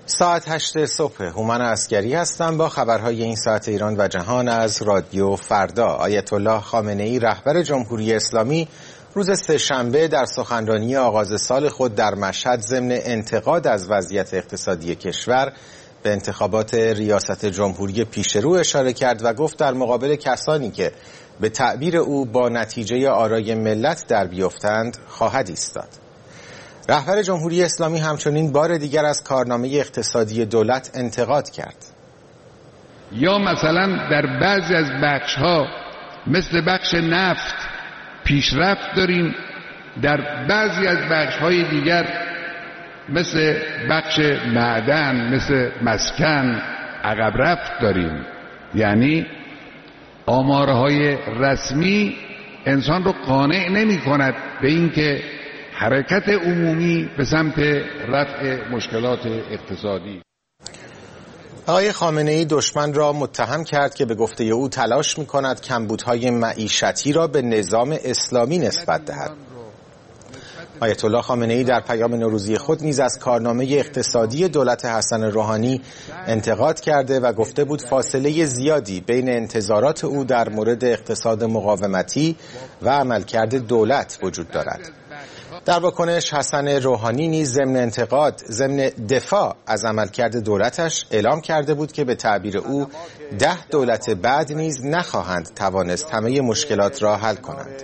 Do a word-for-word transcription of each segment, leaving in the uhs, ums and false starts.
ساعت هشت صبح، هومن عسگری هستم با خبرهای این ساعت ایران و جهان از رادیو فردا. آیت الله خامنه ای رهبر جمهوری اسلامی روز سه‌شنبه در سخنرانی آغاز سال خود در مشهد ضمن انتقاد از وضعیت اقتصادی کشور به انتخابات ریاست جمهوری پیشرو اشاره کرد و گفت در مقابل کسانی که به تعبیر او با نتیجه آرای ملت در بیفتند خواهد ایستاد. رهبر جمهوری اسلامی همچنین بار دیگر از کارنامه اقتصادی دولت انتقاد کرد. یا مثلا در بعضی از بخش‌ها مثل بخش نفت پیشرفت داریم، در بعضی از بخش‌های دیگر مثل بخش معدن، مثل مسکن عقب رفت داریم. یعنی آمارهای رسمی انسان رو قانع نمی کند به اینکه حرکت عمومی به سمت رفع مشکلات اقتصادی. آقای خامنه ای دشمن را متهم کرد که به گفته او تلاش می کند کمبودهای معیشتی را به نظام اسلامی نسبت دهد. آیت الله خامنه ای در پیام نوروزی خود نیز از کارنامه اقتصادی دولت حسن روحانی انتقاد کرده و گفته بود فاصله زیادی بین انتظارات او در مورد اقتصاد مقاومتی و عملکرد دولت وجود دارد. در واکنش حسن روحانی نیز ضمن انتقاد ضمن دفاع از عملکرد دولتش اعلام کرده بود که به تعبیر او ده دولت بعد نیز نخواهند توانست همه مشکلات را حل کنند.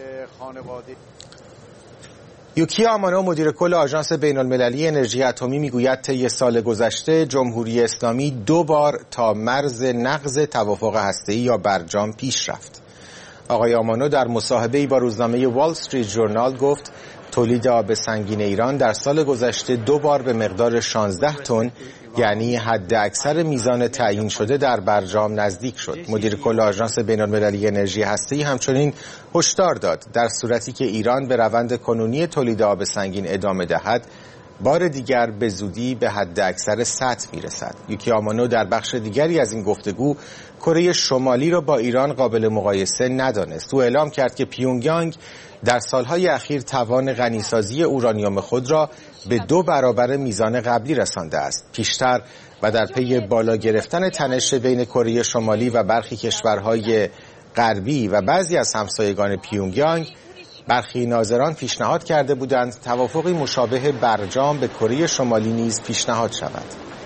یوکی آمانو مدیر کل آژانس بین‌المللی انرژی اتمی میگوید طی سال گذشته جمهوری اسلامی دو بار تا مرز نقض توافق هسته‌ای یا برجام پیش رفت. آقای آمانو در مصاحبه‌ای با روزنامه وال استریت ژورنال گفت تولید آب سنگین ایران در سال گذشته دو بار به مقدار شانزده تن یعنی حد اکثر میزان تعیین شده در برجام نزدیک شد. مدیر کل آژانس بین‌المللی انرژی هسته‌ای همچنین هشدار داد در صورتی که ایران به روند کنونی تولید آب سنگین ادامه دهد بار دیگر به زودی به حد اکثر سطح میرسد. یوکی آمانو در بخش دیگری از این گفتگو کره شمالی را با ایران قابل مقایسه ندانست. او اعلام کرد که پیونگیانگ در سالهای اخیر توان غنیسازی اورانیوم خود را به دو برابر میزان قبلی رسانده است. پیشتر و در پی بالا گرفتن تنش بین کره شمالی و برخی کشورهای غربی و بعضی از همسایگان پیونگیانگ، برخی ناظران پیشنهاد کرده بودند توافقی مشابه برجام به کره شمالی نیز پیشنهاد شود.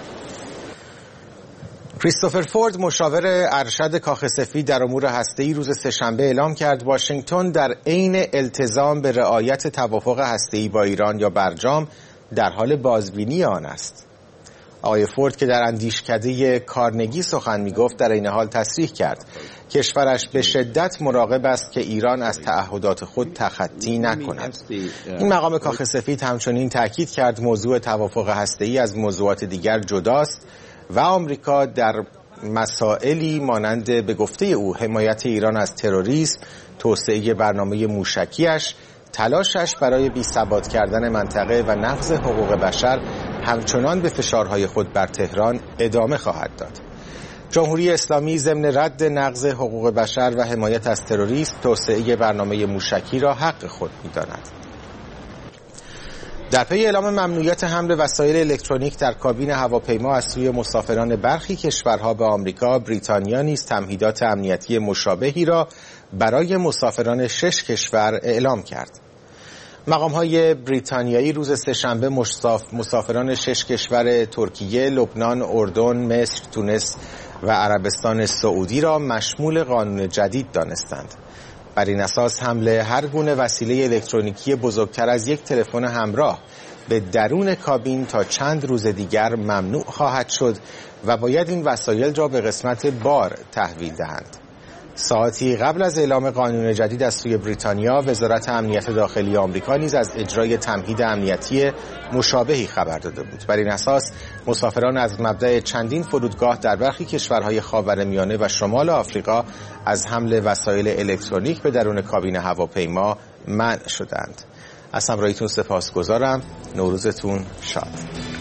کریستوفر فورد مشاور ارشد کاخ سفید در امور هسته‌ای روز سه‌شنبه اعلام کرد واشنگتن در عین التزام به رعایت توافق هسته‌ای با ایران یا برجام در حال بازبینی آن است. آقای فورد که در اندیشکده کارنگی سخن می‌گفت در این حال تصریح کرد کشورش به شدت مراقب است که ایران از تعهدات خود تخطی نکند. این مقام کاخ سفید همچنین تاکید کرد موضوع توافق هسته‌ای از موضوعات دیگر جداست و آمریکا در مسائلی مانند به گفته او حمایت ایران از تروریسم، توسعه برنامه موشکیش، تلاشش برای بی‌ثبات کردن منطقه و نقض حقوق بشر همچنان به فشارهای خود بر تهران ادامه خواهد داد. جمهوری اسلامی ضمن رد نقض حقوق بشر و حمایت از تروریسم، توسعه برنامه موشکی را حق خود می‌داند. در پی اعلام ممنوعیت حمل وسایل الکترونیک در کابین هواپیما از سوی مسافران برخی کشورها به آمریکا، بریتانیا نیز تمهیدات امنیتی مشابهی را برای مسافران شش کشور اعلام کرد. مقام‌های بریتانیایی روز سه‌شنبه مسافران شش کشور ترکیه، لبنان، اردن، مصر، تونس و عربستان سعودی را مشمول قانون جدید دانستند. بر این اساس حمل هر گونه وسیله الکترونیکی بزرگتر از یک تلفن همراه به درون کابین تا چند روز دیگر ممنوع خواهد شد و باید این وسایل را به قسمت بار تحویل دهند. ساعتی قبل از اعلام قانون جدید از سوی بریتانیا، وزارت امنیت داخلی آمریکا نیز از اجرای تمهید امنیتی مشابهی خبر داده بود. بر این اساس مسافران از مبدأ چندین فرودگاه در برخی کشورهای خاورمیانه و شمال آفریقا از حمل وسایل الکترونیک به درون کابین هواپیما منع شدند. از همراهیتون سپاسگزارم. نوروزتون شاد.